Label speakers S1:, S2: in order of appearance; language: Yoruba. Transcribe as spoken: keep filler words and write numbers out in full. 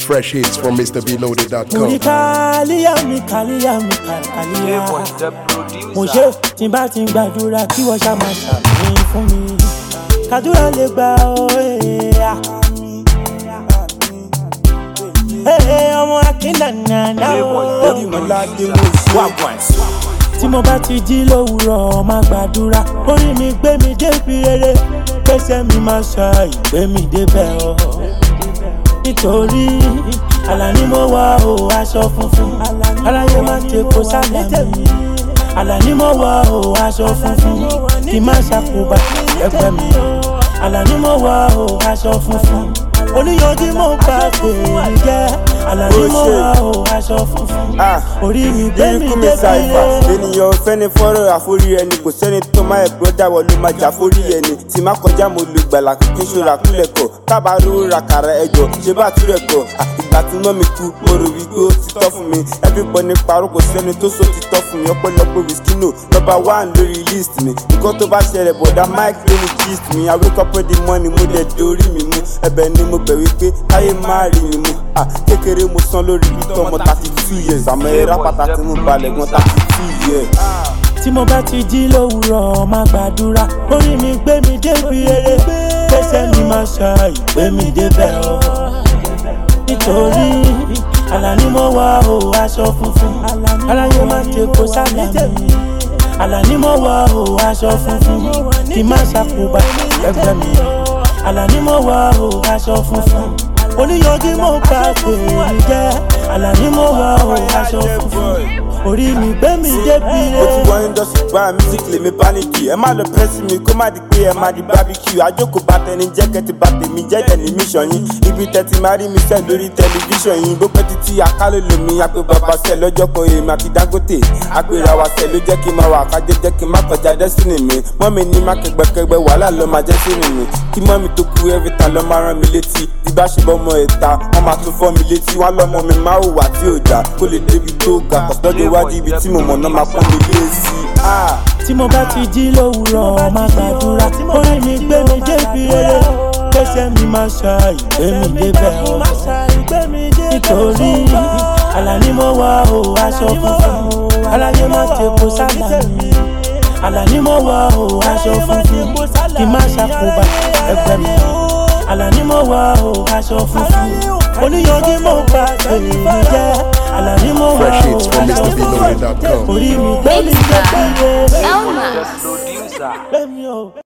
S1: Fresh hits from Mister B Loaded dot com.
S2: Muri kaliya mi kaliya mi kaliya. Mo ṣe tí n bá ti ń gbàdúrà kí wọ́n ṣá máa ṣàmì fún mi. Kàdúrà lè gbà ó ẹ̀yà. Ọmọ akíndànàdà ó. Orí mi ládé mo ṣe. Tí mo bá ti jí lówùrọ̀ máa gbàdúrà. Orí mi gbé mi débi rere. Pèsè mi máa ṣá ìgbé mi débẹ̀ ọ́. Nítorí àlá ni mo wá o aṣọ funfun. Aláyé máa ń teko sálẹ̀ mi. Àlá ni mo wá o aṣọ funfun. Kì má ṣàkóbá ẹgbẹ́ mi. Àlá ni mo wá o aṣọ funfun. Oníyanjú mo bá fèrè jẹ́. Àlá ni mo wá o aṣọ funfun. Orí mi gbé mi débìlẹ̀.
S3: Ènìyàn fẹ́ ni fọ́rọ̀ àforí ẹni. Kò sẹ́ni tó máa ẹ̀ bọ́dà wọ ló máa jà forí ẹni. Tí má kọjá mo lè gbàlà kí n ṣòro àkúlẹ̀ kọ̀. Kábàárò ra kàrà ẹjọ́ ṣé bá túrẹ̀ kọ̀. Ìgbà tí mọ́ mi kú mo rò wípé ó ti tọ́ fún mi. Everybody parọ́ kò sẹ́ni tó sọ ti tọ́ fún mi. Ọ̀pọ̀lọpọ̀ Wizkid number one lórí list mi. Nǹkan tó bá ṣẹlẹ̀ bọ̀dá Mike ló ní gist mi. I wake up with the money mo dẹ̀ dorí mi mú. Ẹ̀bẹ̀ ni mo bẹ̀ wípé káyé má rí mi mú. Kékeré mo san lórí ìtọ́ ọmọ thirty two years. Àmọ́ ẹ̀rá pàtàkì mo balẹ̀ gan thirty two years.
S2: Tí mo bá ti jí lówùrọ̀ máa gbàdúrà. Orí mi gbé mi débi rere. Pèsè mi máa ṣá ìgbé mi débẹ̀ ọ́. Nítorí àlá ni mo wá o aṣọ funfun. Aláyé máa ń teko sálẹ̀ mi. Àlá ni mo wá o aṣọ funfun. Kì má ṣàkóbá ẹgbẹ́ mi. Àlá ni mo wá o aṣọ funfun. Oníyanjú mo bá fèrè jẹ́. Àlá ni mo wá o aṣọ funfun. Orí mi gbé mi débi rẹ̀.
S3: Mo ti wọ industry gba music lèmi panic. Ẹ má lọ press mi kó má di pé ẹ má di barbecue. Àjókòó bá tẹni jẹ́ kẹ́tì bá tèmi jẹ́jẹ́ ní mission yín. Ibi tẹ́tí máa rí mi sẹ́ lórí tẹlifíṣàn yín. Bó pẹ́ títí àkálò lèmi àpè bàbá sẹ́ lọ́jọ́ kan èmi àti Dangote. Àpèrè àwa sẹ́ ló jẹ́ kí n máa wà kájẹ́ jẹ́ kí n má kọjá destiny mi. Mọ́mi ní má kẹgbẹ́kẹgbẹ́ wàhálà ló máa jẹ́ sínú mi. Kí mọ́mi tó kú every time ló máa rán mi létí. Ìgbà ṣe bọ́ ọmọ ìta wọ́n máa tún fọ́ mi létí. Wọ́n lọ́mọ mi máa hùwà tí ò dá kó lè débi tó ga. Kọ̀tọ́jú iwájú ibi tí mo mọ̀ náà máa pọ́n mi lé sí i.
S2: Tí mo bá ti jí lówùrọ̀ máa gbàdúrà. Orí mi gbé mi débi rere. Pèsè mi máa ṣá ìgbé mi débẹ̀ ọ́. Nítorí àlá ni mo wá o aṣọ funfun. Aláyé máa ń teko sálẹ̀ mi. Àlá ni mo wá o aṣọ funfun. Kì má ṣàkóbá ẹgbẹ́ mi. Àlá ni mo wá o aṣọ funfun. Oníyanjú mo bá fèrè jẹ́. Àlá ni mo wá o aṣọ funfun. Orí mi gbé mi débi rere.